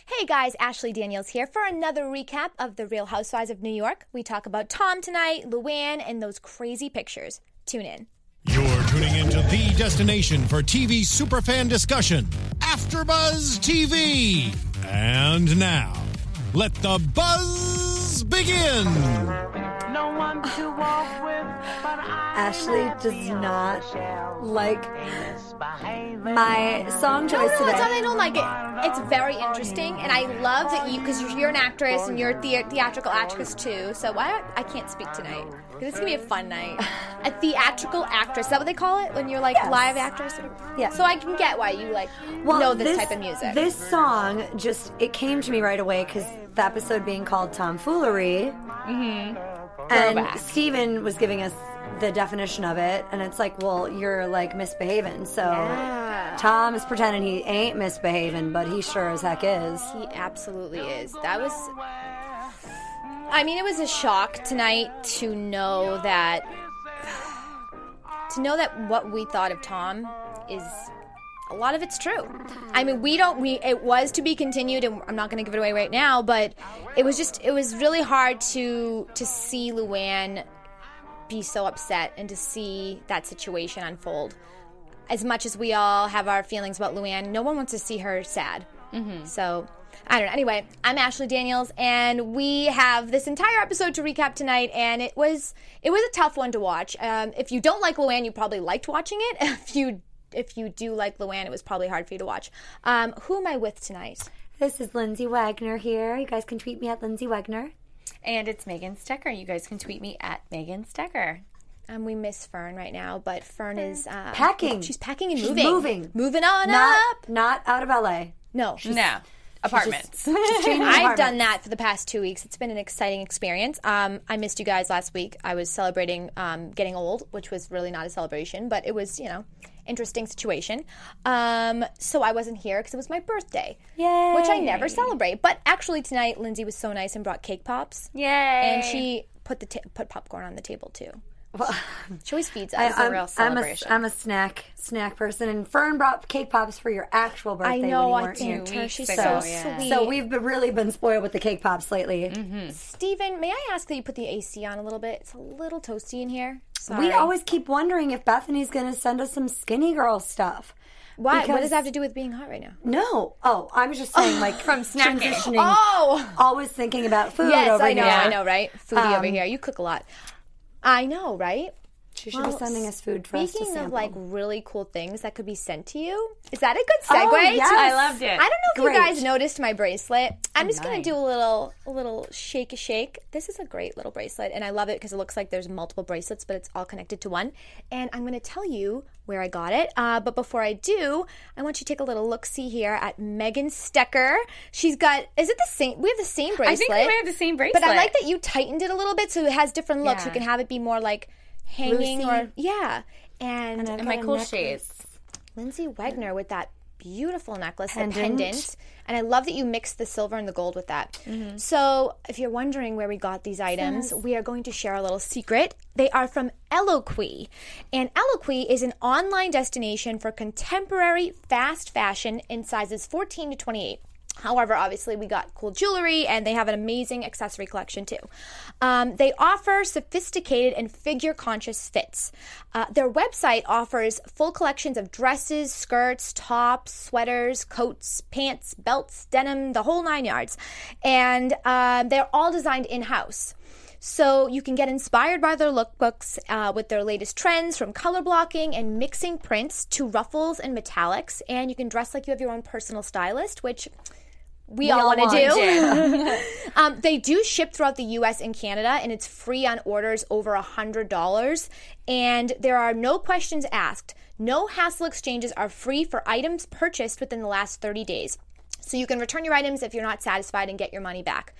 Hey guys, Ashley Daniels here for another recap of The Real Housewives of New York. We talk about Tom tonight, Luann, and those crazy pictures. Tune in. You're tuning into the destination for TV superfan discussion, AfterBuzz TV. And now, let the buzz begin. No one to walk with, but Ashley does not like my song choice No, today. it's not that I don't like it. It's very interesting, and I love that because you're an actress and you're a theatrical actress too. So I can't speak tonight. It's gonna be a fun night. A theatrical actress, is that what they call it when you're like live actress? Yeah. So I can get why you know this type of music. This song it came to me right away because the episode being called Tomfoolery. Mm-hmm. And Throwback. Steven was giving us the definition of it, and it's like, well, you're like misbehaving. So Tom is pretending he ain't misbehaving, but he sure as heck is. He absolutely is. It was a shock tonight to know that what we thought of Tom is a lot of it's true. I mean, it was to be continued, and I'm not going to give it away right now, but it was really hard to see Luann be so upset and to see that situation unfold. As much as we all have our feelings about Luann, no one wants to see her sad. Mm-hmm. So, I don't know. Anyway, I'm Ashley Daniels, and we have this entire episode to recap tonight, and it was a tough one to watch. If you don't like Luann, you probably liked watching it. If you do like Luann, it was probably hard for you to watch. Who am I with tonight? This is Lindsay Wagner here. You guys can tweet me at Lindsay Wagner. And it's Megan Stecker. You guys can tweet me at Megan Stecker. We miss Fern right now, but Fern is packing. She's packing and She's moving. Moving on up. Not out of LA. No. Apartments. Just changing I've apartments. done that for the past 2 weeks. It's been an exciting experience. I missed you guys last week. I was celebrating getting old, which was really not a celebration, but it was, interesting situation. So I wasn't here because it was my birthday, Yay. which I never celebrate. But actually tonight, Lindsay was so nice and brought cake pops. Yay. And she put put popcorn on the table too. Well, She always feeds us. a real celebration. I'm a snack person, and Fern brought cake pops for your actual birthday. I know, when you I weren't here. thanked her. She's ago, so yeah. sweet. So we've really been spoiled with the cake pops lately. Mm-hmm. Steven, may I ask that you put the AC on a little bit? It's a little toasty in here. Sorry. We always keep wondering if Bethany's going to send us some skinny girl stuff. Why? What because- does that have to do with being hot right now? No. Oh, I was just saying, like, From snacking. transitioning. Oh! Always thinking about food Yes, over I know, here. I know, right? Foodie over here. You cook a lot. I know, right? She should be sending us food for us to Speaking sample. of like really cool things that could be sent to you, is that a good segue? Oh, yes. to- I loved it. I don't know if Great. you guys noticed my bracelet. I'm just going nice. to do a little shake. This is a great little bracelet, and I love it because it looks like there's multiple bracelets, but it's all connected to one. And I'm going to tell you where I got it. But before I do, I want you to take a little look-see here at Megan Stecker. She's got, is it the same? We have the same bracelet. I think we might have the same bracelet. But I like that you tightened it a little bit so it has different looks. Yeah. You can have it be more like hanging Loosey. or, yeah. And And my cool necklace. shades. Lindsay Wagner with that beautiful necklace, the Pendant. pendant. And I love that you mixed the silver and the gold with that. So if you're wondering where we got these items, we are going to share a little secret. They are from Eloquii. And Eloquii is an online destination for contemporary fast fashion in sizes 14 to 28. However, obviously, we got cool jewelry, and they have an amazing accessory collection, too. They offer sophisticated and figure-conscious fits. Their website offers full collections of dresses, skirts, tops, sweaters, coats, pants, belts, denim, the whole 9 yards. And they're all designed in-house. So you can get inspired by their lookbooks with their latest trends, from color blocking and mixing prints to ruffles and metallics. And you can dress like you have your own personal stylist, which we all want to do. They do ship throughout the U.S. and Canada, and it's free on orders over $100. And there are no questions asked. No hassle exchanges are free for items purchased within the last 30 days. So you can return your items if you're not satisfied and get your money back.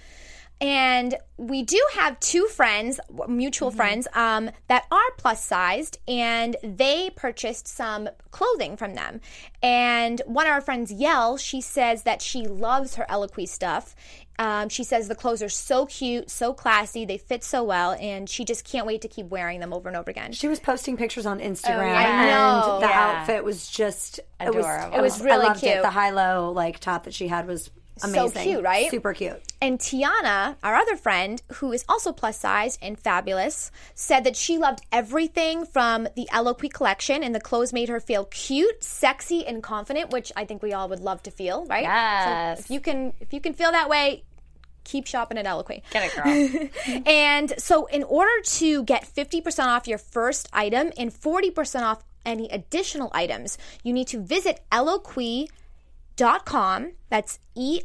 And we do have two friends, mutual friends, that are plus sized, and they purchased some clothing from them. And one of our friends, Yell, she says that she loves her Eloquii stuff. She says the clothes are so cute, so classy, they fit so well, and she just can't wait to keep wearing them over and over again. She was posting pictures on Instagram, I know. and the Yeah. outfit was just Adorable. It was really I loved cute. it. The high-low like top that she had was amazing. So cute, right? Super cute. And Tiana, our other friend, who is also plus size and fabulous, said that she loved everything from the Eloquii collection, and the clothes made her feel cute, sexy, and confident, which I think we all would love to feel, right? Yes. So if you can feel that way, keep shopping at Eloquii. Get it, girl. And so in order to get 50% off your first item and 40% off any additional items, you need to visit Eloquii.com. That's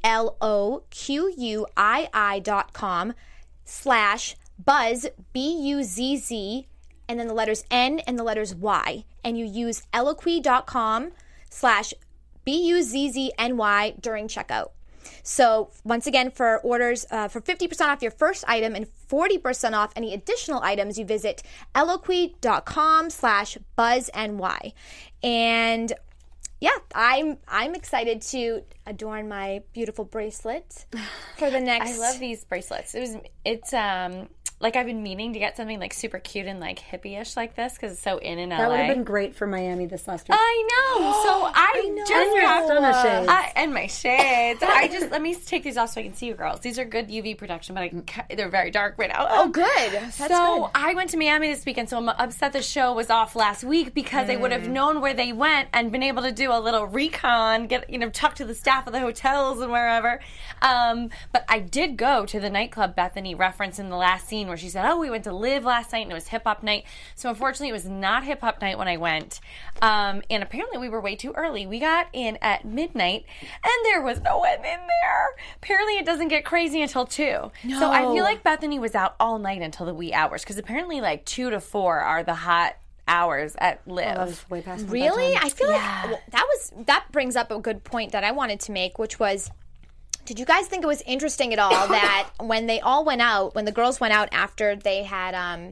ELOQUII.com/buzz, BUZZ, and then the letters N and the letters Y. And you use Eloquii.com/BUZZNY during checkout. So once again, for orders for 50% off your first item and 40% off any additional items, you visit Eloquii.com/BuzzNY. And yeah, I'm excited to adorn my beautiful bracelet for the next. I love these bracelets. It's like I've been meaning to get something like super cute and like hippie-ish like this because it's so in LA. That would have been great for Miami this last week. I know. So I just And your stunner shades. and my shades. Let me take these off so I can see you girls. These are good UV protection, but they're very dark right now. Oh, good. That's so good. I went to Miami this weekend, so I'm upset the show was off last week because I would have known where they went and been able to do a little recon, talk to the staff of the hotels and wherever. But I did go to the nightclub Bethany referenced in the last scene where she said, we went to Live last night and it was hip hop night. So unfortunately it was not hip hop night when I went. And apparently we were way too early. We got in at midnight and there was no one in there. Apparently it doesn't get crazy until 2. No. So I feel like Bethany was out all night until the wee hours because apparently like 2 to 4 are the hot hours at Live. That was way past my Really? bedtime. I feel like that brings up a good point that I wanted to make, which was, did you guys think it was interesting at all that when they all went out, when the girls went out after they had,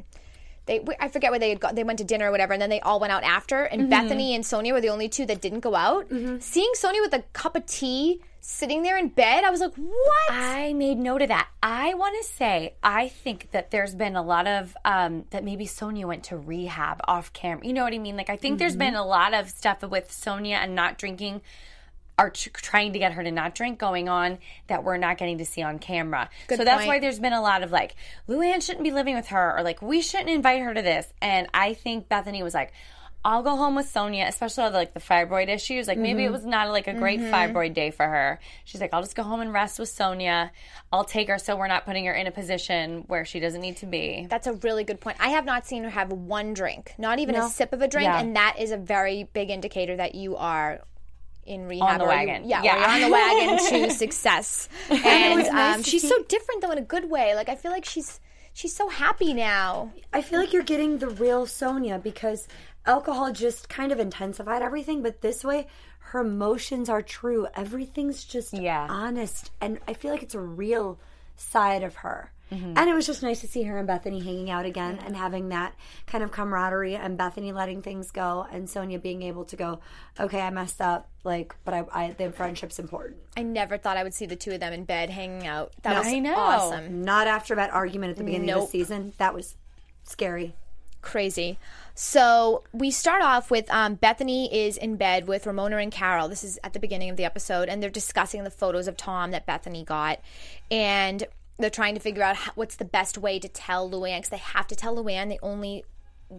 I forget where they had they went to dinner or whatever, and then they all went out after, and Bethany and Sonia were the only two that didn't go out. Seeing Sonia with a cup of tea sitting there in bed, I was like, what? I made note of that. I want to say, I think that there's been a lot of, that maybe Sonia went to rehab off camera. You know what I mean? Like, I think there's been a lot of stuff with Sonia and not drinking, are trying to get her to not drink going on that we're not getting to see on camera. Good so that's point. why there's been a lot of like, Luann shouldn't be living with her, or like, we shouldn't invite her to this. And I think Bethany was like, I'll go home with Sonia, especially all the fibroid issues. Like maybe it was not like a great fibroid day for her. She's like, I'll just go home and rest with Sonia. I'll take her so we're not putting her in a position where she doesn't need to be. That's a really good point. I have not seen her have one drink, not even a sip of a drink, and that is a very big indicator that you are in rehab. On the wagon. Or you're on the wagon to success. And she's so different, though, in a good way. Like, I feel like she's so happy now. I feel like you're getting the real Sonia because alcohol just kind of intensified everything, but this way, her emotions are true. Everything's just honest. And I feel like it's a real side of her. And it was just nice to see her and Bethany hanging out again and having that kind of camaraderie, and Bethany letting things go and Sonia being able to go, okay, I messed up, but the friendship's important. I never thought I would see the two of them in bed hanging out. That was I know. awesome. Not after that argument at the beginning of the season. That was scary. Crazy. So we start off with Bethany is in bed with Ramona and Carol. This is at the beginning of the episode, and they're discussing the photos of Tom that Bethany got. And they're trying to figure out what's the best way to tell Luann, because they have to tell Luann. The only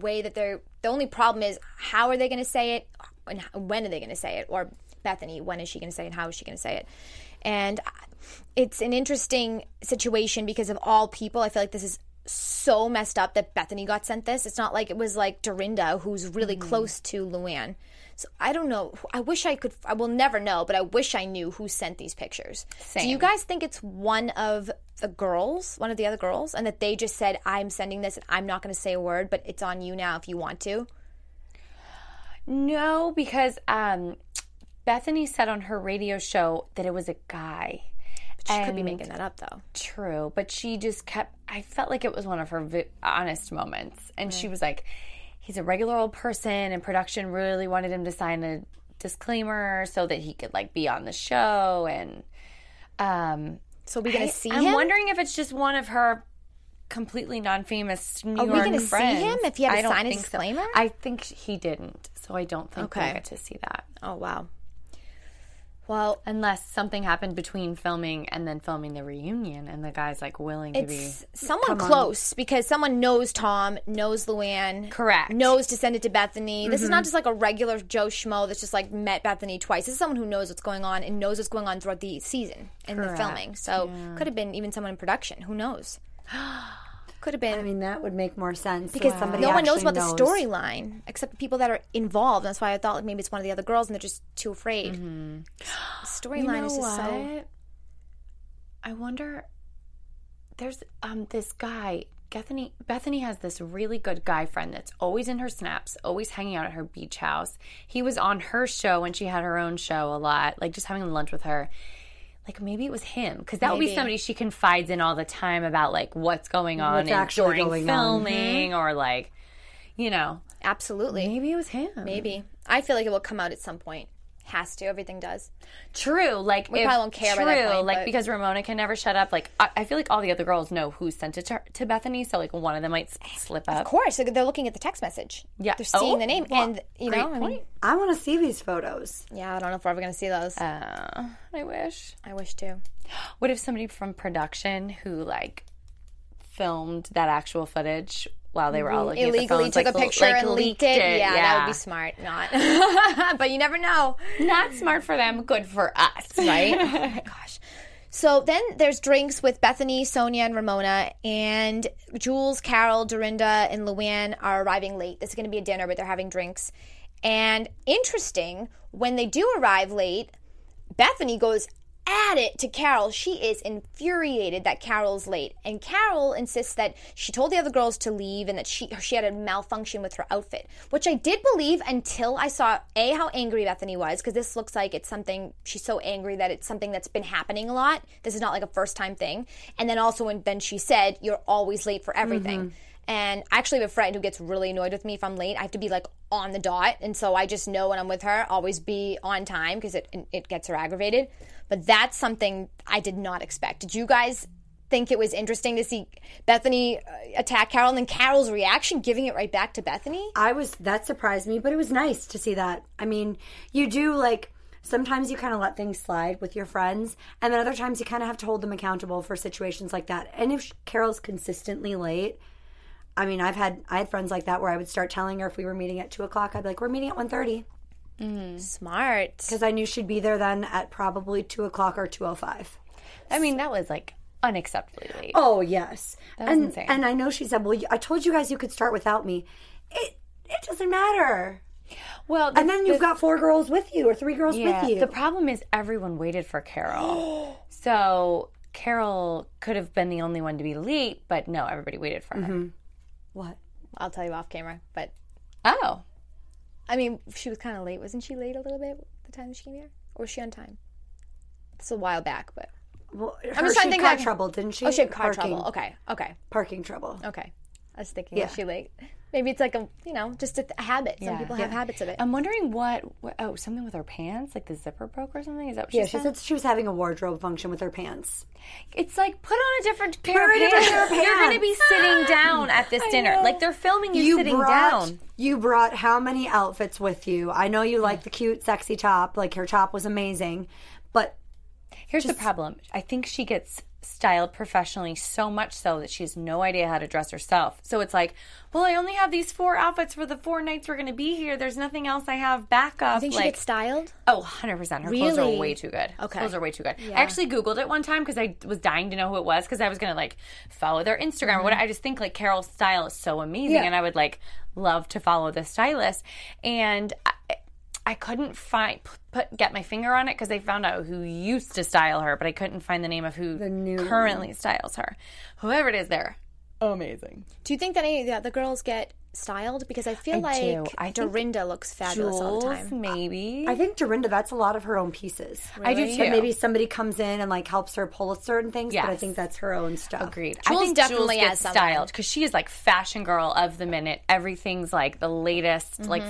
problem is, how are they going to say it, and when are they going to say it? Or Bethany, when is she going to say it, and how is she going to say it? And it's an interesting situation because of all people. I feel like this is so messed up that Bethany got sent this. It's not like it was like Dorinda, who's really close to Luann. So I don't know. I wish I could. I will never know, but I wish I knew who sent these pictures. Same. Do you guys think it's one of the other girls, and that they just said, I'm sending this and I'm not going to say a word, but it's on you now if you want to? No, because Bethany said on her radio show that it was a guy. She could be making that up, though. True, but she just kept, I felt like it was one of her honest moments. And she was like, he's a regular old person, and production really wanted him to sign a disclaimer so that he could be on the show. And so we're going to see him? I'm wondering if it's just one of her completely non-famous New York friends. Are we going to see him if he had to sign a disclaimer? I think he didn't, so I don't think we'll get to see that. Oh, wow. Well, unless something happened between filming and then filming the reunion, and the guy's like willing to be. It's someone close because someone knows Tom, knows Luann, correct, knows to send it to Bethany. This is not just like a regular Joe Schmo that's just like met Bethany twice. This is someone who knows what's going on and knows what's going on throughout the season and the filming. So could have been even someone in production. Who knows? Could have been. I mean, that would make more sense because somebody no one knows actually about the storyline except the people that are involved. That's why I thought like maybe it's one of the other girls and they're just too afraid. Storyline is just so. I wonder. There's this guy. Bethany has this really good guy friend that's always in her snaps, always hanging out at her beach house. He was on her show when she had her own show a lot, like just having lunch with her. Like, maybe it was him. Because that would be somebody she confides in all the time about, like, what's going on during filming or, like, you know. Absolutely. Maybe it was him. Maybe. I feel like it will come out at some point. Has to. Everything does. True. Like, we probably won't care by that point. Like, because Ramona can never shut up. Like, I feel like all the other girls know who sent it to Bethany. So, like, one of them might slip up. Of course. They're looking at the text message. Yeah. They're seeing the name. Well, and, you know, I mean. I want to see these photos. Yeah, I don't know if we're ever going to see those. I wish. I wish, too. What if somebody from production who, like, filmed that actual footage while they were all looking illegally at the phones, took a picture and leaked it? Yeah, that would be smart. Not. But you never know. Not smart for them, good for us. Right? Oh, my gosh. So then there's drinks with Bethany, Sonia, and Ramona. And Jules, Carol, Dorinda, and Luann are arriving late. This is going to be a dinner, but they're having drinks. And interesting, when they do arrive late, Bethany goes at it to Carol. She is infuriated that Carol's late. And Carol insists that she told the other girls to leave and that she had a malfunction with her outfit, which I did believe until I saw, A, how angry Bethany was, because this looks like it's something, she's so angry that it's something that's been happening a lot. This is not like a first-time thing. And then also when then she said, you're always late for everything. And I actually have a friend who gets really annoyed with me if I'm late. I have to be like on the dot. And so I just know when I'm with her, always be on time because it gets her aggravated. But that's something I did not expect. Did you guys think it was interesting to see Bethany attack Carol and then Carol's reaction, giving it right back to Bethany? That surprised me, but it was nice to see that. I mean, you do like, sometimes you kind of let things slide with your friends, and then other times you kind of have to hold them accountable for situations like that. And if Carol's consistently late, I mean, I had friends like that where I would start telling her if we were meeting at 2 o'clock, I'd be like, we're meeting at 1:30. Smart. Because I knew she'd be there then at probably 2 o'clock or 2:05. I mean, that was like unacceptably late. Oh, yes. That was insane. And I know she said, well, I told you guys you could start without me. It doesn't matter. Well, and then you've got 4 girls with you or 3 girls with you. The problem is everyone waited for Carol. So Carol could have been the only one to be late, but no, everybody waited for her. What? I'll tell you off camera, but... Oh. I mean, she was kind of late. Wasn't she late a little bit the time she came here? Or was she on time? It's a while back, but... Well, I'm just trying to think car trouble, didn't she? Oh, she had car trouble. Okay. Parking trouble. Okay. I was thinking, was she late? Maybe it's like just a habit. Some people have habits of it. I'm wondering something with her pants? Like the zipper broke or something? Is that what she said? She said she was having a wardrobe function with her pants. It's like, put on a different pair of pants. You're going to be sitting down at this dinner. Like, they're filming you sitting down. You brought how many outfits with you? I know you like the cute, sexy top. Like, her top was amazing. But here's the problem. I think she gets styled professionally so much so that she has no idea how to dress herself. So it's like, well, I only have these 4 outfits for the 4 nights we're going to be here. There's nothing else I have backup. You think she gets styled? Oh, 100%. Her clothes are way too good. Okay. Clothes are way too good. Yeah. I actually Googled it one time because I was dying to know who it was because I was going to, like, follow their Instagram or whatever. I just think, like, Carol's style is so amazing and I would, like, love to follow this stylist. And I couldn't get my finger on it because they found out who used to style her, but I couldn't find the name of who currently styles her. Whoever it is, they're amazing. Do you think that any of the other girls get styled? Because I feel like Dorinda looks fabulous all the time. Maybe. I think Dorinda, that's a lot of her own pieces. Really? I do too. But maybe somebody comes in and like helps her pull certain things, but I think that's her own stuff. Agreed. Jules I think definitely Jules has gets styled because she is like fashion girl of the minute. Everything's like the latest, like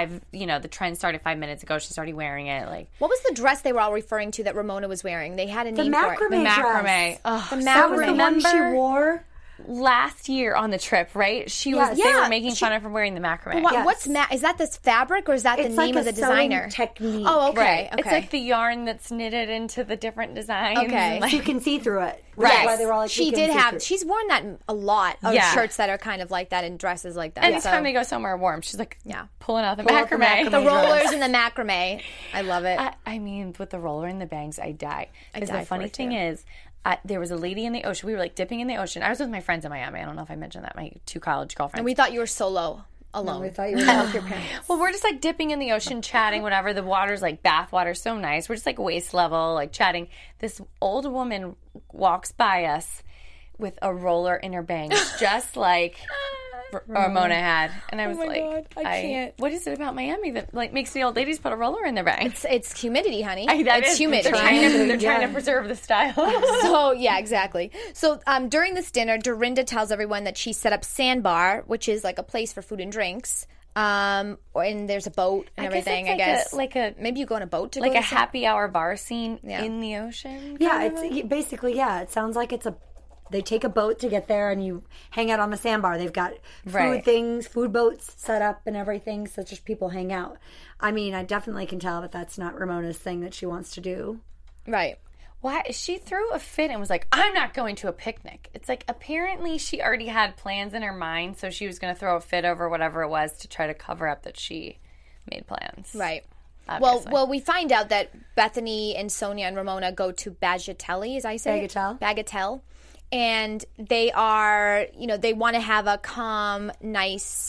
the trend started 5 minutes ago. She's already wearing it. Like, what was the dress they were all referring to that Ramona was wearing? They had a name for it. The macrame macrame. dress. Oh, the That was macrame. the one she wore. last year on the trip, right? They were making fun of her wearing the macrame. What's is that this fabric or is that the name of the designer? Technique. Oh, okay. Right. It's like the yarn that's knitted into the different designs. Okay. So you can see through it. Right. That's why they were all like, She's worn that a lot of shirts that are kind of like that and dresses like that. Anytime they go somewhere warm, she's like pulling out the macrame. The rollers and the macrame. I love it. I mean, with the roller and the bangs, I die. Because the funny thing is, there was a lady in the ocean. We were like dipping in the ocean. I was with my friends in Miami. I don't know if I mentioned that. My 2 college girlfriends. And we thought you were solo. Alone. No, we thought you were with your parents. Well, we're just like dipping in the ocean, chatting, whatever. The water's like bath water, so nice. We're just like waist level, like chatting. This old woman walks by us with a roller in her bangs, just like Ramona had. And I was God, I can't. What is it about Miami that like makes the old ladies put a roller in their bangs? It's humidity, honey. It's humidity. They're trying to preserve the style. So, yeah, exactly. So, during this dinner, Dorinda tells everyone that she set up Sandbar, which is like a place for food and drinks. And there's a boat and everything, I guess. Maybe you go on a boat to like go a happy hour bar scene Yeah. in the ocean. Yeah, it's basically, it sounds like they take a boat to get there and you hang out on the sandbar. They've got food boats set up and everything, so just people hang out. I mean, I definitely can tell that that's not Ramona's thing that she wants to do. Right. Why? She threw a fit and was like, I'm not going to a picnic. It's like, apparently she already had plans in her mind, so she was going to throw a fit over whatever it was to try to cover up that she made plans. Right. Obviously. Well, we find out that Bethany and Sonia and Ramona go to Bagatelle, as I say it? Bagatelle. And they are, they want to have a calm, nice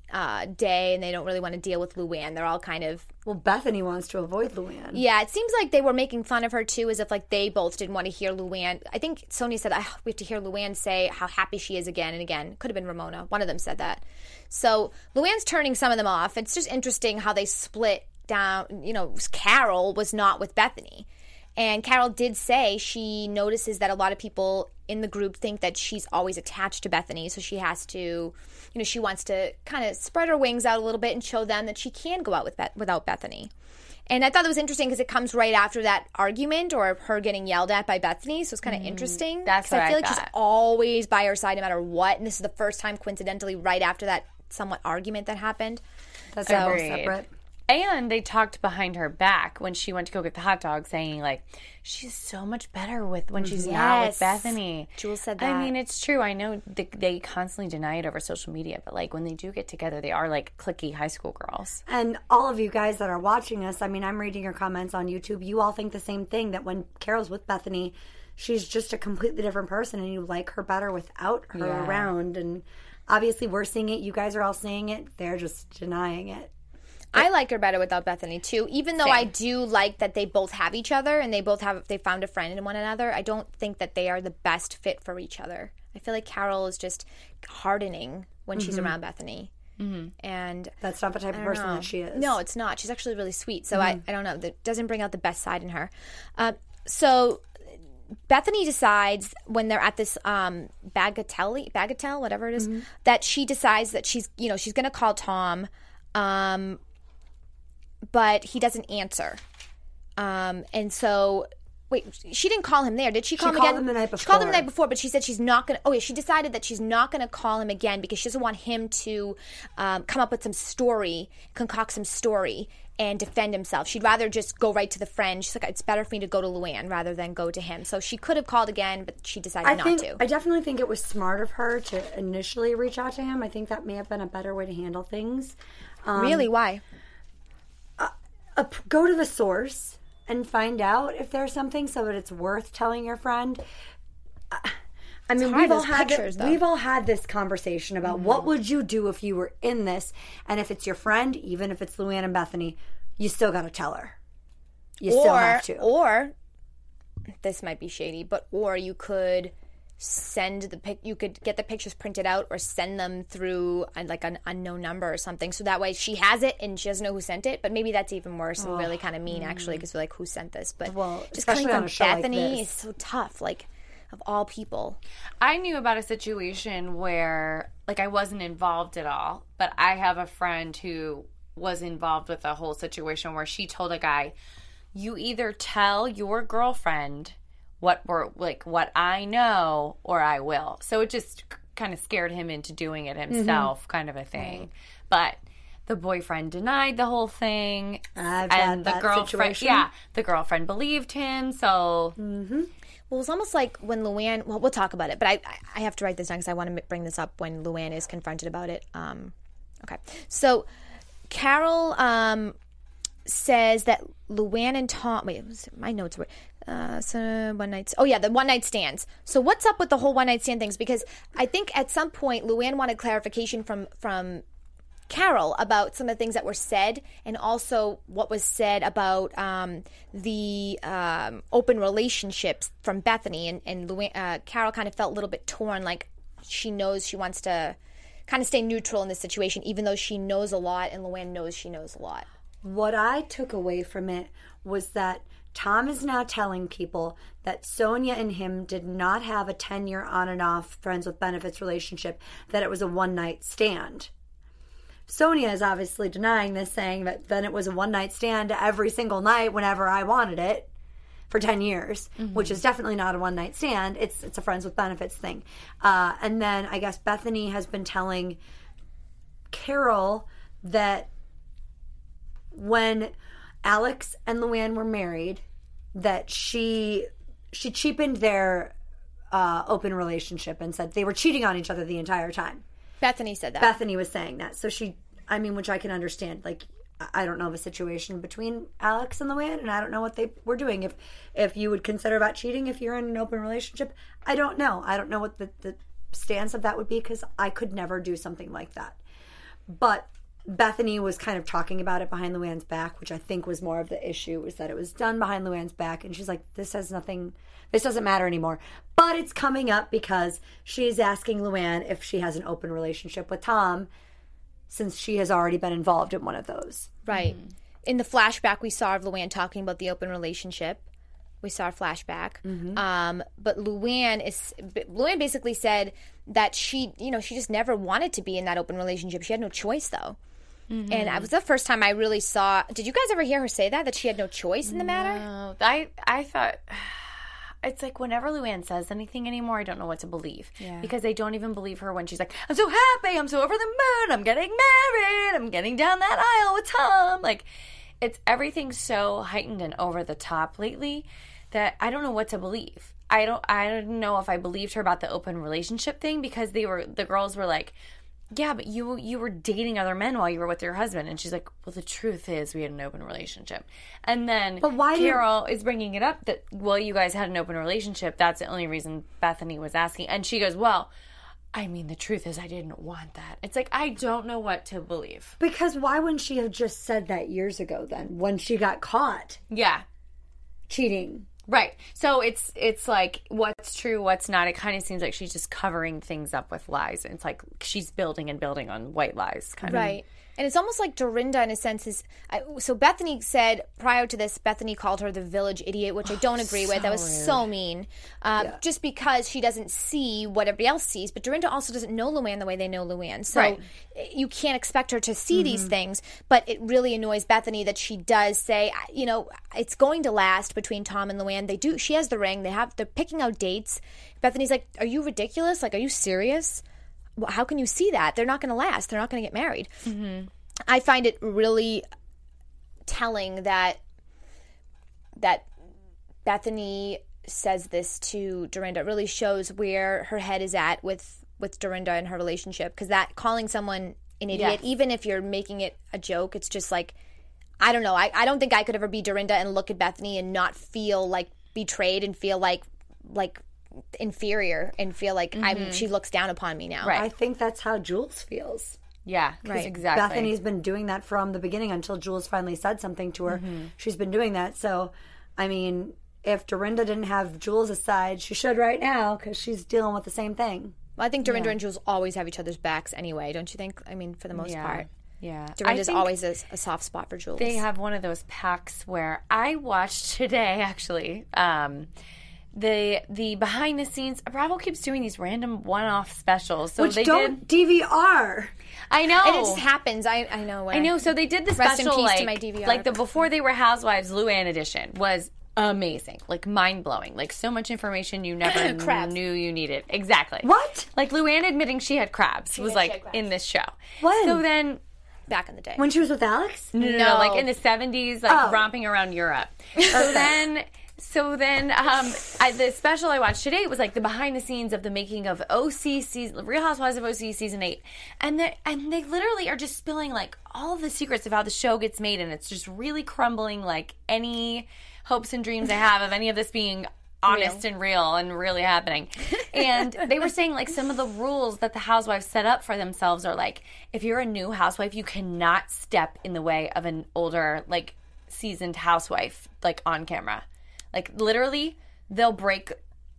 day, and they don't really want to deal with Luann. They're all kind of... Well, Bethany wants to avoid Luann. Yeah, it seems like they were making fun of her, too, as if, like, they both didn't want to hear Luann. I think Sonia said, we have to hear Luann say how happy she is again and again. Could have been Ramona. One of them said that. So Luann's turning some of them off. It's just interesting how they split down. Carol was not with Bethany. And Carol did say she notices that a lot of people in the group think that she's always attached to Bethany, so she has to, she wants to kind of spread her wings out a little bit and show them that she can go out without Bethany. And I thought that was interesting because it comes right after that argument or her getting yelled at by Bethany, so it's kind of interesting. That's what I feel like thought. she's always by her side no matter what, and this is the first time, coincidentally, right after that somewhat argument that happened. That's all separate. And they talked behind her back when she went to go get the hot dog, saying, like, she's so much better when she's not with Bethany. Jules said that. I mean, it's true. I know they constantly deny it over social media, but, like, when they do get together, they are, like, cliquey high school girls. And all of you guys that are watching us, I mean, I'm reading your comments on YouTube. You all think the same thing, that when Carol's with Bethany, she's just a completely different person, and you like her better without her around. And obviously, we're seeing it. You guys are all seeing it. They're just denying it. I like her better without Bethany too. Even though I do like that they both have each other and they found a friend in one another, I don't think that they are the best fit for each other. I feel like Carol is just hardening when she's around Bethany. Mm-hmm. And that's not the type of person that she is. No, it's not. She's actually really sweet. So I don't know. That doesn't bring out the best side in her. So Bethany decides when they're at this Bagatelle, whatever it is, that she decides that she's going to call Tom. But he doesn't answer. And so, wait, she didn't call him there. Did she call him again? She called him the night before. She called him the night before, but she said she's not going to... she decided that she's not going to call him again because she doesn't want him to come up with some story, concoct some story, and defend himself. She'd rather just go right to the friend. She's like, it's better for me to go to Luann rather than go to him. So she could have called again, but she decided not to. I definitely think it was smart of her to initially reach out to him. I think that may have been a better way to handle things. Really? Why? Go to the source and find out if there's something so that it's worth telling your friend. I mean, we've all had this conversation about what would you do if you were in this, and if it's your friend, even if it's Luann and Bethany, you still got to tell her. You still have to. Or this might be shady, or you could you could get the pictures printed out or send them through like an unknown number or something, so that way she has it and she doesn't know who sent it. But maybe that's even worse and really kind of mean actually, because we're like, who sent this? But just coming from Bethany is so tough, like, of all people. I knew about a situation where, like, I wasn't involved at all, but I have a friend who was involved with a whole situation where she told a guy, you either tell your girlfriend what I know, or I will. So it just kind of scared him into doing it himself, kind of a thing. Right. But the boyfriend denied the whole thing, and the girlfriend, the girlfriend believed him. So, well, it's almost like when Luann. Well, we'll talk about it, but I have to write this down because I want to bring this up when Luann is confronted about it. Okay, so Carol says that Luann and Tom. Wait, my notes were. The one night stands. So what's up with the whole one night stand things? Because I think at some point Luann wanted clarification from Carol about some of the things that were said, and also what was said about the open relationships from Bethany, and Luann, Carol kind of felt a little bit torn, like she knows she wants to kind of stay neutral in this situation, even though she knows a lot, and Luann knows she knows a lot. What I took away from it was that Tom is now telling people that Sonia and him did not have a 10-year on and off friends with benefits relationship, that it was a one-night stand. Sonia is obviously denying this, saying that then it was a one-night stand every single night whenever I wanted it for 10 years, which is definitely not a one-night stand. It's a friends with benefits thing. And then I guess Bethany has been telling Carol that when Alex and Luann were married, that she cheapened their open relationship and said they were cheating on each other the entire time. Bethany said that. Bethany was saying that. So which I can understand. Like, I don't know the situation between Alex and Luann, and I don't know what they were doing. If you would consider about cheating if you're in an open relationship, I don't know. I don't know what the stance of that would be, because I could never do something like that. But Bethany was kind of talking about it behind Luann's back, which I think was more of the issue, was that it was done behind Luann's back. And she's like, this doesn't matter anymore. But it's coming up because she's asking Luann if she has an open relationship with Tom, since she has already been involved in one of those. Right. In the flashback, we saw Luann talking about the open relationship. We saw a flashback. But Luann basically said that she just never wanted to be in that open relationship. She had no choice, though. And it was the first time I really saw. Did you guys ever hear her say that she had no choice in the matter? No, I thought it's like whenever Luann says anything anymore, I don't know what to believe, because I don't even believe her when she's like, "I'm so happy, I'm so over the moon, I'm getting married, I'm getting down that aisle with Tom." Like, it's everything so heightened and over the top lately that I don't know what to believe. I don't know if I believed her about the open relationship thing, because the girls were like, yeah, but you were dating other men while you were with your husband. And she's like, well, the truth is we had an open relationship. And then Carol is bringing it up that, well, you guys had an open relationship. That's the only reason Bethany was asking. And she goes, well, I mean, the truth is I didn't want that. It's like, I don't know what to believe. Because why wouldn't she have just said that years ago then, when she got caught? Yeah. Cheating. Right. So it's like, what's true, what's not. It kind of seems like she's just covering things up with lies. And it's like she's building and building on white lies. Kind of. Right. And it's almost like Dorinda, in a sense, is... So Bethany said, prior to this, Bethany called her the village idiot, which I don't agree with. That was rude. So mean. Just because she doesn't see what everybody else sees. But Dorinda also doesn't know Luann the way they know Luann. So you can't expect her to see these things. But it really annoys Bethany that she does say, it's going to last between Tom and Luann. She has the ring. They're picking out dates. Bethany's like, are you ridiculous? Like, are you serious? How can you see that? They're not going to last. They're not going to get married. I find it really telling that Bethany says this to Dorinda. It really shows where her head is at with Dorinda and her relationship. Because that calling someone an idiot, even if you're making it a joke, it's just like, I don't know. I don't think I could ever be Dorinda and look at Bethany and not feel like betrayed and feel like inferior and feel like she looks down upon me now. Right. I think that's how Jules feels. Yeah, right. Exactly. Bethany's been doing that from the beginning until Jules finally said something to her. She's been doing that. So, I mean, if Dorinda didn't have Jules' side, she should right now, because she's dealing with the same thing. Well, I think Dorinda and Jules always have each other's backs anyway, don't you think? I mean, for the most part. Yeah. Dorinda's always a soft spot for Jules. They have one of those packs where I watched today, actually, the behind the scenes. Bravo keeps doing these random one-off specials. So Which don't DVR. I know. And it just happens. I know. I know. So they did the Rest special, in peace like, to my DVR. like the Before They Were Housewives Luann edition was amazing, like mind-blowing, like so much information you never knew you needed. Exactly. What? Like Luann admitting she had crabs was like in this show. When? So then Back in the day. When she was with Alex? no, like in the 70s, like romping around Europe. So then, the special I watched today was like the behind the scenes of the making of Real Housewives of OC season 8, and they literally are just spilling like all of the secrets of how the show gets made, and it's just really crumbling like any hopes and dreams I have of any of this being honest and real and really happening. And they were saying like some of the rules that the housewives set up for themselves are like, if you're a new housewife, you cannot step in the way of an older like seasoned housewife like on camera. Like, literally, they'll break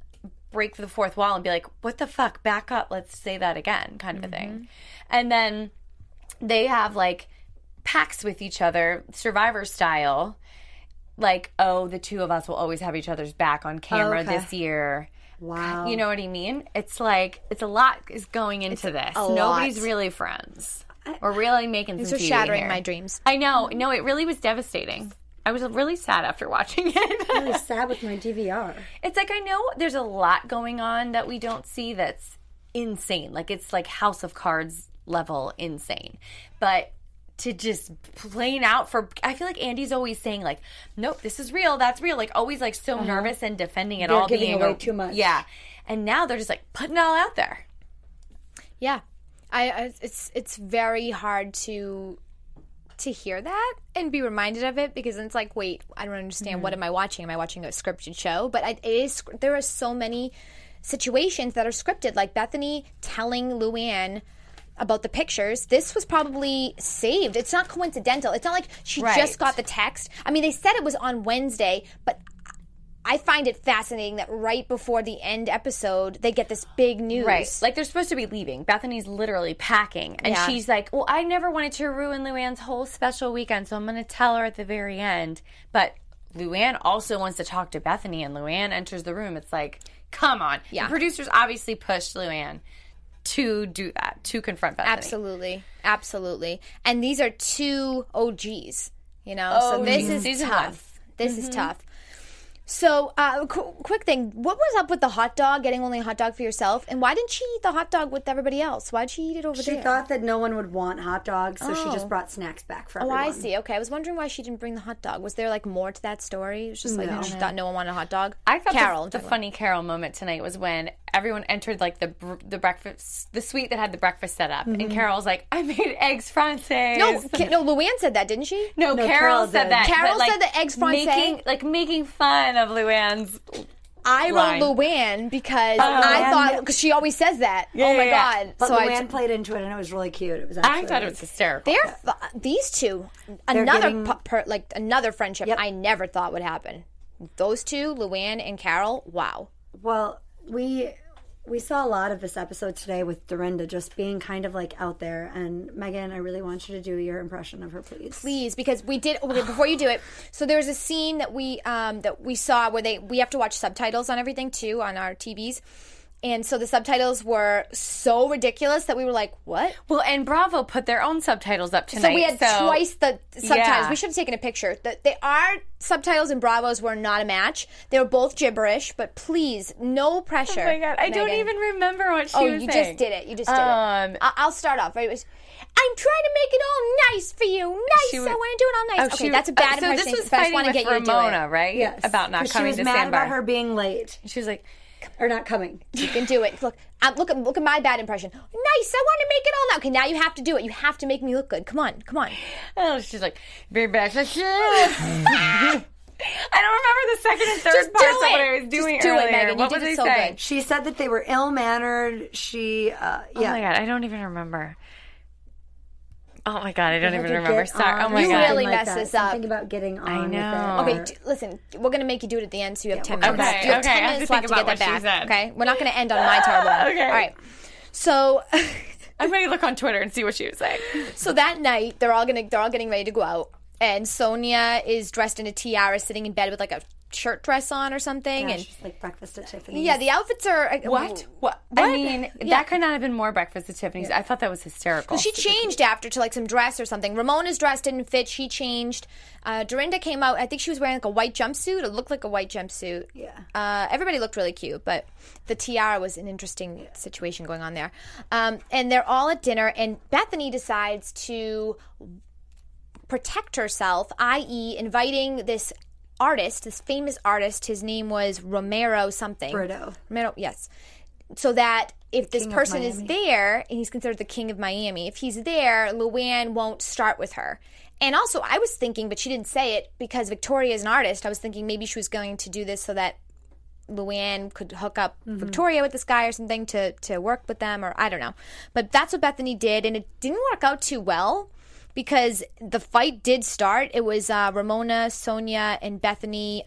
the fourth wall and be like, what the fuck? Back up. Let's say that again, kind of a thing. And then they have, like, pacts with each other, Survivor style. Like, the two of us will always have each other's back on camera this year. Wow. You know what I mean? It's like, it's a lot is going into this. Nobody's really friends. We're really making some TV shattering here. my dreams. I know. No, it really was devastating. I was really sad after watching it. I'm really sad with my DVR. It's like, I know there's a lot going on that we don't see that's insane. Like, it's like House of Cards level insane. But to just plain out I feel like Andy's always saying like, nope, this is real, that's real. Like, always like so nervous and defending it They're all giving being away too much. Yeah. And now they're just like putting it all out there. Yeah. It's very hard to hear that and be reminded of it, because it's like, wait, I don't understand. What am I watching? Am I watching a scripted show? But there are so many situations that are scripted, like Bethany telling Luann about the pictures. This was probably saved. It's not coincidental. It's not like she just got the text. I mean, they said it was on Wednesday, but I find it fascinating that right before the end episode, they get this big news. Right. Like, they're supposed to be leaving. Bethany's literally packing. And she's like, well, I never wanted to ruin Luann's whole special weekend, so I'm going to tell her at the very end. But Luann also wants to talk to Bethany, and Luann enters the room. It's like, come on. Yeah. The producers obviously pushed Luann to do that, to confront Bethany. Absolutely. Absolutely. And these are two OGs, you know? So this is tough. This is tough. So, quick thing. What was up with the hot dog, getting only a hot dog for yourself? And why didn't she eat the hot dog with everybody else? Why'd she eat it over there? She thought that no one would want hot dogs, so she just brought snacks back for everyone. I see. Okay. I was wondering why she didn't bring the hot dog. Was there, like, more to that story? It was just like she thought no one wanted a hot dog? I thought Carol, the funny Carol moment tonight was when everyone entered, like, the breakfast, the suite that had the breakfast set up. And Carol was like, I made eggs français. No, Luann said that, didn't she? No, Carol said that. Carol said the eggs français? Making fun of Luann's I wrote Luann because I thought, because she always says that. Oh my God. But so Luann played into it and it was really cute. It was I thought it was hysterical. These two, another friendship I never thought would happen. Those two, Luann and Carol, wow. Well, we saw a lot of this episode today with Dorinda just being kind of like out there. And Megan, I really want you to do your impression of her, please. Please, because we did. Okay, before you do it, so there was a scene that we saw where we have to watch subtitles on everything too on our TVs. And so the subtitles were so ridiculous that we were like, what? Well, and Bravo put their own subtitles up tonight. So we had twice the subtitles. Yeah. We should have taken a picture. Our subtitles and Bravo's were not a match. They were both gibberish, but please, no pressure. Oh my God. I don't even remember what she was saying. Oh, you just did it. You just did it. I'll start off. Right? It was, I'm trying to make it all nice for you. Nice. I want to do it all nice. Okay, that's a bad impression. So this was fighting with Ramona, right? Yes. About not coming to Sandbar. She was mad about her being late. She was like... Or not coming. You can do it. Look at my bad impression. Nice. I want to make it all now. Okay, now you have to do it. You have to make me look good. Come on. Oh, she's like, very bad. I don't remember the second and third parts of what I was doing Just do earlier. It, Megan. What you did was it so saying? good. She said that they were ill-mannered. Oh my God, I don't even remember. Oh my God, I don't even remember. Sorry. Oh my God. You really messed this up. Something about getting on. I know. With it. Okay, listen. We're gonna make you do it at the end, so you have 10 minutes. Okay, you have 10 minutes left to get that back. Okay, we're not gonna end on my terrible one. Okay. All right. So I'm gonna look on Twitter and see what she was saying. So that night, they're all getting ready to go out, and Sonia is dressed in a tiara, sitting in bed with like a shirt dress on or something. Yeah, and she's like breakfast at Tiffany's. yeah, the outfits are What? I mean, that could not have been more breakfast at Tiffany's. I thought that was hysterical. She changed after to like some dress or something. Ramona's dress didn't fit. She changed. Dorinda came out. I think she was wearing like a white jumpsuit. It looked like a white jumpsuit. Yeah. Everybody looked really cute, but the tiara was an interesting situation going on there. And they're all at dinner, and Bethany decides to protect herself, i.e., inviting this artist, this famous artist. His name was Romero something. Romero, yes. So that if this person is there, and he's considered the king of Miami, if he's there, Luann won't start with her. And also, I was thinking, but she didn't say it, because Victoria is an artist, I was thinking maybe she was going to do this so that Luann could hook up Victoria with this guy or something to work with them, or I don't know. But that's what Bethany did, and it didn't work out too well, because the fight did start. It was Ramona, Sonia, and Bethany.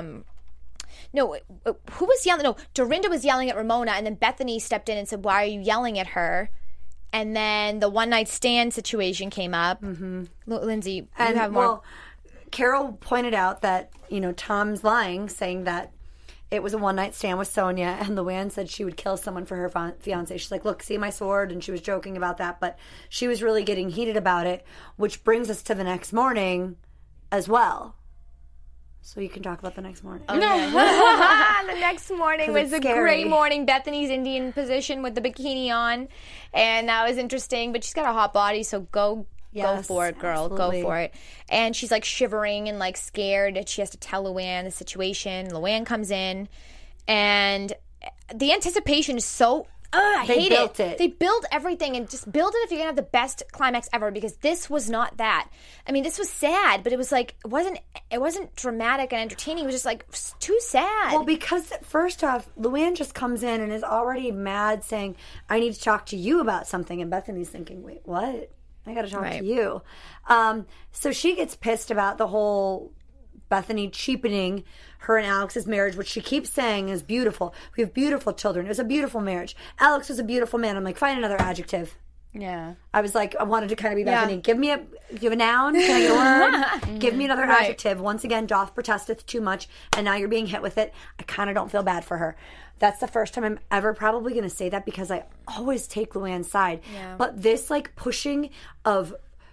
No, who was yelling? No, Dorinda was yelling at Ramona, and then Bethany stepped in and said, "Why are you yelling at her?" And then the one-night stand situation came up. Lindsay, you have more. Well, Carol pointed out that, Tom's lying, saying that it was a one-night stand with Sonia, and Luann said she would kill someone for her fiancé. She's like, look, see my sword? And she was joking about that, but she was really getting heated about it, which brings us to the next morning as well. So you can talk about the next morning. The next morning was a great morning. Bethany's Indian position with the bikini on, and that was interesting, but she's got a hot body, so go for it, girl. Absolutely. Go for it. And she's like shivering and like scared that she has to tell Luann the situation. Luann comes in, and the anticipation is so... I hate it. They build everything, and just build it if you're going to have the best climax ever, because this was not that. I mean, this was sad, but it was like, it wasn't dramatic and entertaining. It was just like too sad. Well, because first off, Luann just comes in and is already mad, saying, I need to talk to you about something. And Bethany's thinking, wait, what? I got to talk to you. So she gets pissed about the whole Bethany cheapening her and Alex's marriage, which she keeps saying is beautiful. We have beautiful children. It was a beautiful marriage. Alex was a beautiful man. I'm like, find another adjective. Yeah. I was like, I wanted to kind of be Bethany. Give a noun. Can I get a word? Give me another adjective. Once again, doth protesteth too much, and now you're being hit with it. I kind of don't feel bad for her. That's the first time I'm ever probably going to say that, because I always take Luann's side. Yeah. But this like pushing of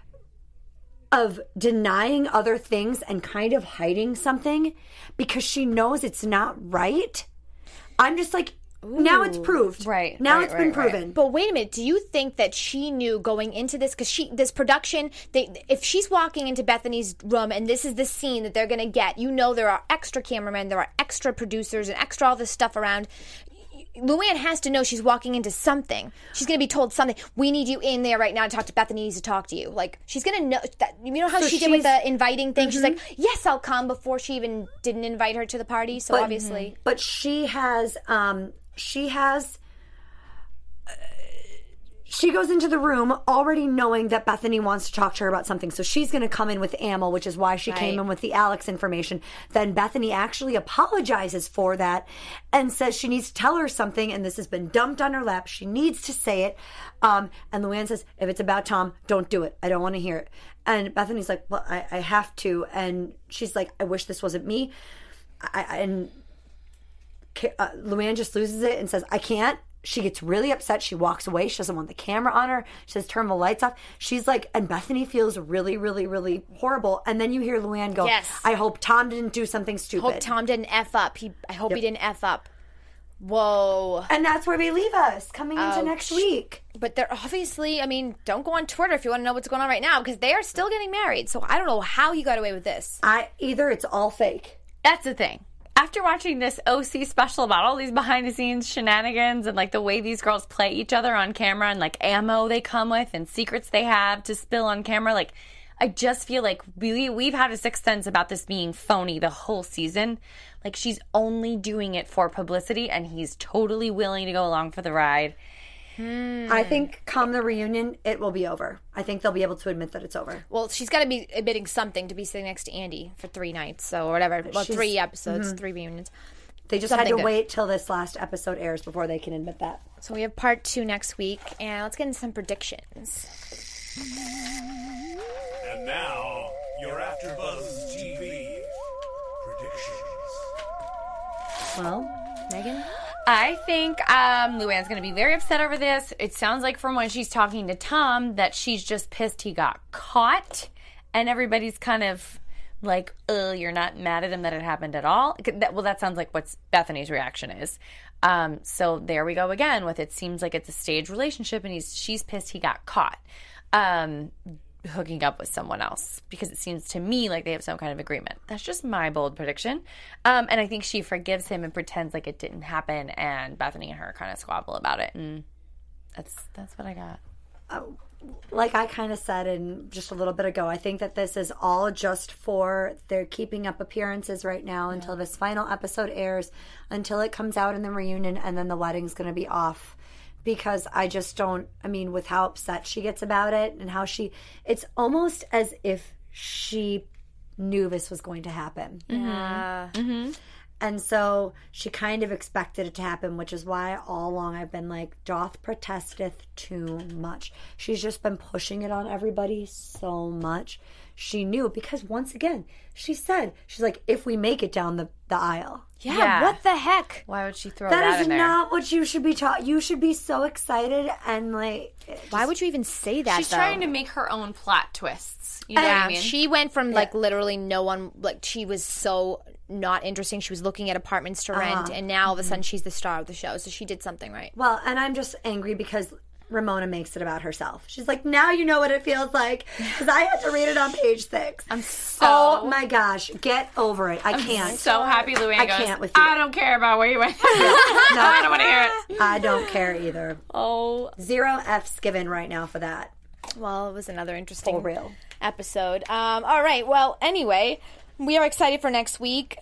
denying other things and kind of hiding something because she knows it's not right. I'm just like, now it's proved. Right. Now it's been proven. But wait a minute. Do you think that she knew going into this? Because this production, if she's walking into Bethany's room and this is the scene that they're going to get, there are extra cameramen, there are extra producers, and extra all this stuff around. Luann has to know she's walking into something. She's going to be told something. We need you in there right now to talk to Bethany. Needs to talk to you. Like, she's going to know that. You know how she did with the inviting thing? She's like, yes, I'll come, before she even didn't invite her to the party. So obviously. But she has, she goes into the room already knowing that Bethany wants to talk to her about something. So she's going to come in with ammo, which is why she came in with the Alex information. Then Bethany actually apologizes for that and says she needs to tell her something, and this has been dumped on her lap. She needs to say it. And Luann says, if it's about Tom, don't do it. I don't want to hear it. And Bethany's like, well, I have to. And she's like, I wish this wasn't me. And Luann just loses it and says, I can't. She gets really upset. She walks away. She doesn't want the camera on her. She says, turn the lights off. She's like, and Bethany feels really, really, really horrible. And then you hear Luann go, yes, I hope Tom didn't do something stupid. Hope Tom didn't F up. I hope he didn't F up. Whoa. And that's where they leave us, coming into next week. But they're obviously, don't go on Twitter if you want to know what's going on right now, because they are still getting married. So I don't know how he got away with this. Either it's all fake. That's the thing. After watching this OC special about all these behind-the-scenes shenanigans and, like, the way these girls play each other on camera and, like, ammo they come with and secrets they have to spill on camera, like, I just feel like we've had a sixth sense about this being phony the whole season. Like, she's only doing it for publicity, and he's totally willing to go along for the ride. I think come the reunion, it will be over. I think they'll be able to admit that it's over. Well, she's got to be admitting something to be sitting next to Andy for 3 nights, so whatever. Well, 3 episodes, 3 reunions. They just had to wait till this last episode airs before they can admit that. So we have part 2 next week, and let's get into some predictions. And now, your AfterBuzz TV predictions. Well, Megan? I think Luann's going to be very upset over this. It sounds like from when she's talking to Tom that she's just pissed he got caught. And everybody's kind of like, you're not mad at him that it happened at all. That sounds like what Bethany's reaction is. So there we go again with it seems like it's a staged relationship and she's pissed he got caught hooking up with someone else because it seems to me like they have some kind of agreement. That's just my bold prediction. And I think she forgives him and pretends like it didn't happen, and Bethany and her kind of squabble about it. And that's what I got. Like I kind of said in just a little bit ago, I think that this is all just for they're keeping up appearances right now until this final episode airs, until it comes out in the reunion, and then the wedding's going to be off. Because I just don't, with how upset she gets about it and how it's almost as if she knew this was going to happen. Yeah. Mm-hmm. And so she kind of expected it to happen, which is why all along I've been like, doth protesteth too much. She's just been pushing it on everybody so much. She knew, because once again, she's like, if we make it down the aisle. Yeah, what the heck? Why would she throw that That in is there? not what you should be taught. You should be so excited and like... Why would you even say that, She's though? trying to make her own plot twists. You know what I mean? She went from like literally no one, like she was so not interesting. She was looking at apartments to rent, and now all of a sudden she's the star of the show. So she did something right. Well, and I'm just angry because Ramona makes it about herself. She's like, now you know what it feels like. Because I had to read it on page 6. Oh my gosh, get over it. I can't. So happy Luann I goes, can't with you. I don't care about where you went. I don't want to hear it. I don't care either. Oh. 0 F's given right now for that. Well, it was another interesting For real. episode. All right. Well, anyway, we are excited for next week.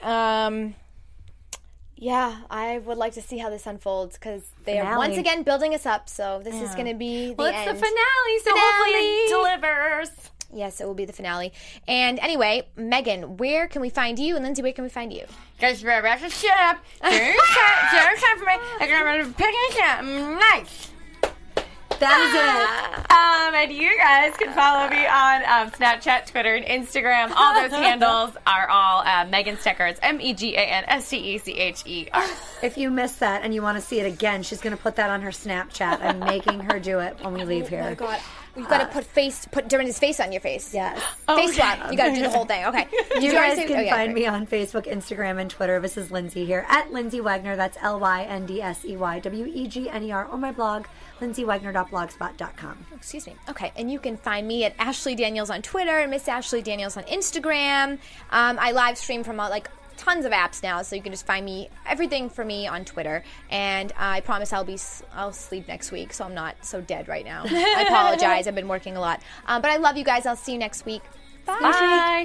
Yeah, I would like to see how this unfolds because they are once again building us up. So this is going to be the end. It's the finale, so hopefully it delivers. Yes, it will be the finale. And anyway, Megan, where can we find you? And Lindsay, where can we find you? Guys, better wrap this shit up. There's time for me. I'm going to pick it up. Nice. That is it. And you guys can follow me on Snapchat, Twitter, and Instagram. All those handles are all Megan Stecher. It's MEGANSTECHER. If you missed that and you want to see it again, she's going to put that on her Snapchat. I'm making her do it when we leave here. Oh my God. You've got to put Dorinda's face on your face. Yes. Face swap. You got to do the whole thing. Okay. You guys can find me on Facebook, Instagram, and Twitter. This is Lindsay here at Lindsay Wagner. That's LYNDSEYWEGNER, or my blog, lindsaywagner.blogspot.com. Excuse me. Okay. And you can find me at Ashley Daniels on Twitter and Miss Ashley Daniels on Instagram. I live stream from tons of apps now, so you can just find me, everything for me on Twitter. And I promise I'll sleep next week, so I'm not so dead right now. I apologize. I've been working a lot. But I love you guys. I'll see you next week. Bye.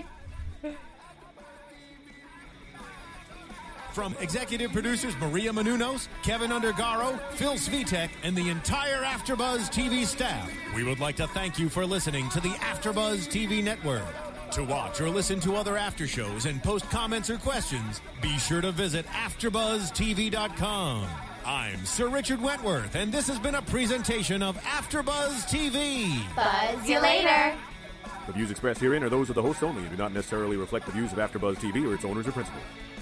From executive producers Maria Menounos, Kevin Undergaro, Phil Svitek, and the entire AfterBuzz TV staff, we would like to thank you for listening to the AfterBuzz TV network. To watch or listen to other after shows and post comments or questions, be sure to visit AfterBuzzTV.com. I'm Sir Richard Wentworth, and this has been a presentation of AfterBuzz TV. Buzz you later. The views expressed herein are those of the hosts only and do not necessarily reflect the views of AfterBuzz TV or its owners or principals.